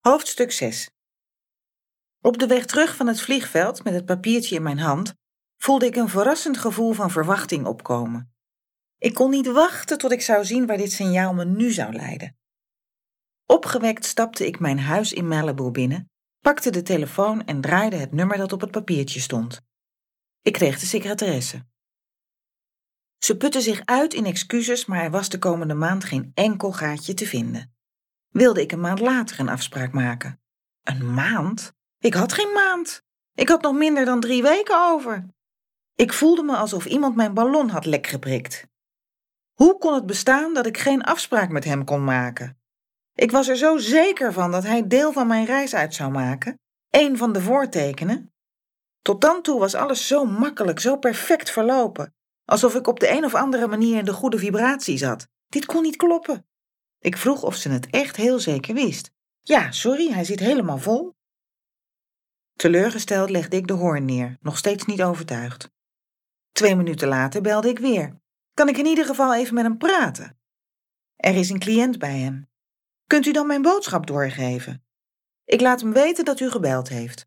Hoofdstuk 6. Op de weg terug van het vliegveld met het papiertje in mijn hand voelde ik een verrassend gevoel van verwachting opkomen. Ik kon niet wachten tot ik zou zien waar dit signaal me nu zou leiden. Opgewekt stapte ik mijn huis in Malibu binnen, pakte de telefoon en draaide het nummer dat op het papiertje stond. Ik kreeg de secretaresse. Ze putte zich uit in excuses, maar er was de komende maand geen enkel gaatje te vinden. Wilde ik een maand later een afspraak maken? Een maand? Ik had geen maand. Ik had nog minder dan 3 weken over. Ik voelde me alsof iemand mijn ballon had lek geprikt. Hoe kon het bestaan dat ik geen afspraak met hem kon maken? Ik was er zo zeker van dat hij deel van mijn reis uit zou maken, 1 van de voortekenen. Tot dan toe was alles zo makkelijk, zo perfect verlopen, alsof ik op de een of andere manier in de goede vibratie zat. Dit kon niet kloppen. Ik vroeg of ze het echt heel zeker wist. Ja, sorry, hij zit helemaal vol. Teleurgesteld legde ik de hoorn neer, nog steeds niet overtuigd. 2 minuten later belde ik weer. Kan ik in ieder geval even met hem praten? Er is een cliënt bij hem. Kunt u dan mijn boodschap doorgeven? Ik laat hem weten dat u gebeld heeft.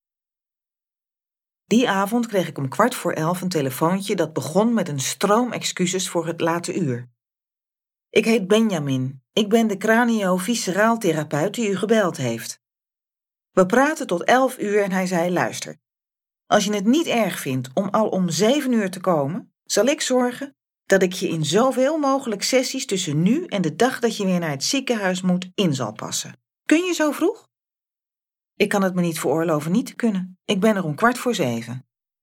Die avond kreeg ik om 11:15 een telefoontje dat begon met een stroom excuses voor het late uur. Ik heet Benjamin. Ik ben de cranio-visceraal therapeut die u gebeld heeft. We praten tot 11 uur en hij zei, luister. Als je het niet erg vindt om al om 7 uur te komen, zal ik zorgen dat ik je in zoveel mogelijk sessies tussen nu en de dag dat je weer naar het ziekenhuis moet in zal passen. Kun je zo vroeg? Ik kan het me niet veroorloven niet te kunnen. Ik ben er om 6:15.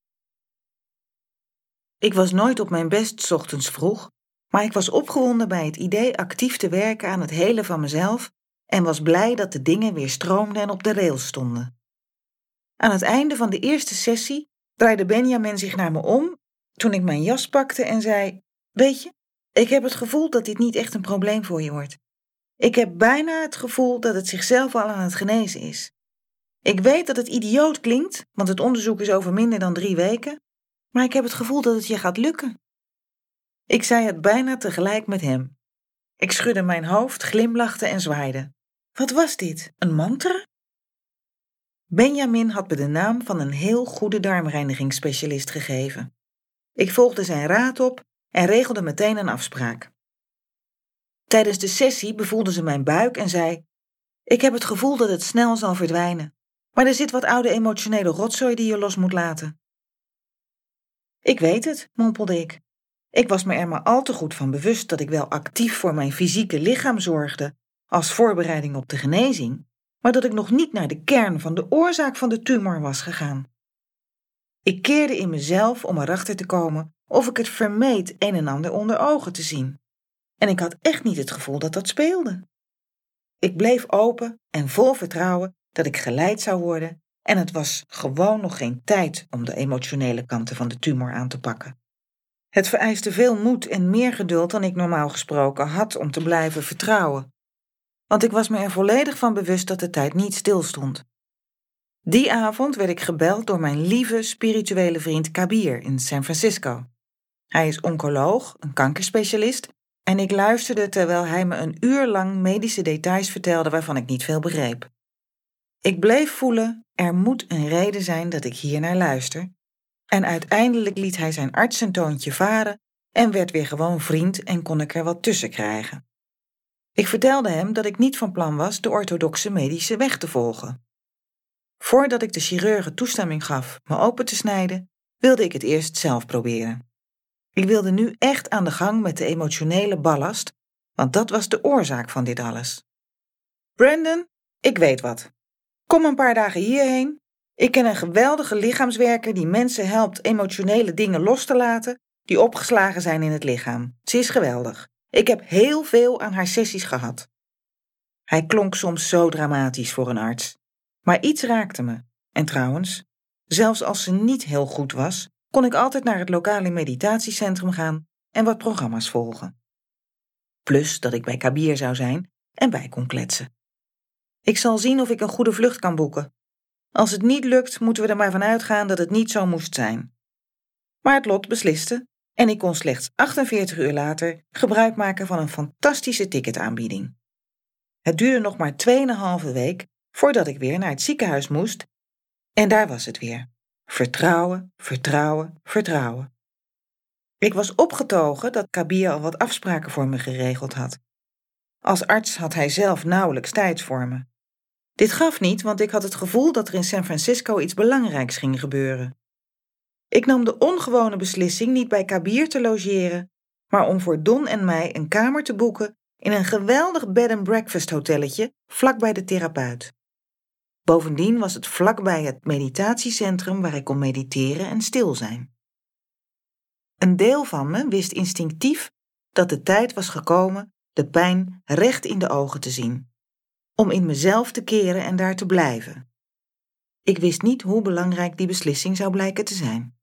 Ik was nooit op mijn best 's ochtends vroeg, maar ik was opgewonden bij het idee actief te werken aan het helen van mezelf en was blij dat de dingen weer stroomden en op de rails stonden. Aan het einde van de eerste sessie draaide Benjamin zich naar me om toen ik mijn jas pakte en zei, weet je, ik heb het gevoel dat dit niet echt een probleem voor je wordt. Ik heb bijna het gevoel dat het zichzelf al aan het genezen is. Ik weet dat het idioot klinkt, want het onderzoek is over minder dan 3 weken, maar ik heb het gevoel dat het je gaat lukken. Ik zei het bijna tegelijk met hem. Ik schudde mijn hoofd, glimlachte en zwaaide. Wat was dit? Een mantra? Benjamin had me de naam van een heel goede darmreinigingsspecialist gegeven. Ik volgde zijn raad op en regelde meteen een afspraak. Tijdens de sessie bevoelde ze mijn buik en zei, ik heb het gevoel dat het snel zal verdwijnen, maar er zit wat oude emotionele rotzooi die je los moet laten. Ik weet het, mompelde ik. Ik was me er maar al te goed van bewust dat ik wel actief voor mijn fysieke lichaam zorgde als voorbereiding op de genezing, maar dat ik nog niet naar de kern van de oorzaak van de tumor was gegaan. Ik keerde in mezelf om erachter te komen of ik het vermeed een en ander onder ogen te zien. En ik had echt niet het gevoel dat dat speelde. Ik bleef open en vol vertrouwen dat ik geleid zou worden en het was gewoon nog geen tijd om de emotionele kanten van de tumor aan te pakken. Het vereiste veel moed en meer geduld dan ik normaal gesproken had om te blijven vertrouwen. Want ik was me er volledig van bewust dat de tijd niet stilstond. Die avond werd ik gebeld door mijn lieve spirituele vriend Kabir in San Francisco. Hij is oncoloog, een kankerspecialist, en ik luisterde terwijl hij me een uur lang medische details vertelde waarvan ik niet veel begreep. Ik bleef voelen, er moet een reden zijn dat ik hier naar luister, en uiteindelijk liet hij zijn artsentoontje varen en werd weer gewoon vriend en kon ik er wat tussen krijgen. Ik vertelde hem dat ik niet van plan was de orthodoxe medische weg te volgen. Voordat ik de chirurgen toestemming gaf me open te snijden, wilde ik het eerst zelf proberen. Ik wilde nu echt aan de gang met de emotionele ballast, want dat was de oorzaak van dit alles. Brandon, ik weet wat. Kom een paar dagen hierheen. Ik ken een geweldige lichaamswerker die mensen helpt emotionele dingen los te laten die opgeslagen zijn in het lichaam. Ze is geweldig. Ik heb heel veel aan haar sessies gehad. Hij klonk soms zo dramatisch voor een arts. Maar iets raakte me. En trouwens, zelfs als ze niet heel goed was, kon ik altijd naar het lokale meditatiecentrum gaan en wat programma's volgen. Plus dat ik bij Kabir zou zijn en bij kon kletsen. Ik zal zien of ik een goede vlucht kan boeken. Als het niet lukt, moeten we er maar van uitgaan dat het niet zo moest zijn. Maar het lot besliste en ik kon slechts 48 uur later gebruik maken van een fantastische ticketaanbieding. Het duurde nog maar 2,5 week voordat ik weer naar het ziekenhuis moest. En daar was het weer. Vertrouwen, vertrouwen, vertrouwen. Ik was opgetogen dat Kabir al wat afspraken voor me geregeld had. Als arts had hij zelf nauwelijks tijd voor me. Dit gaf niet, want ik had het gevoel dat er in San Francisco iets belangrijks ging gebeuren. Ik nam de ongewone beslissing niet bij Kabir te logeren, maar om voor Don en mij een kamer te boeken in een geweldig bed-and-breakfast hotelletje vlakbij de therapeut. Bovendien was het vlakbij het meditatiecentrum waar ik kon mediteren en stil zijn. Een deel van me wist instinctief dat de tijd was gekomen de pijn recht in de ogen te zien, om in mezelf te keren en daar te blijven. Ik wist niet hoe belangrijk die beslissing zou blijken te zijn.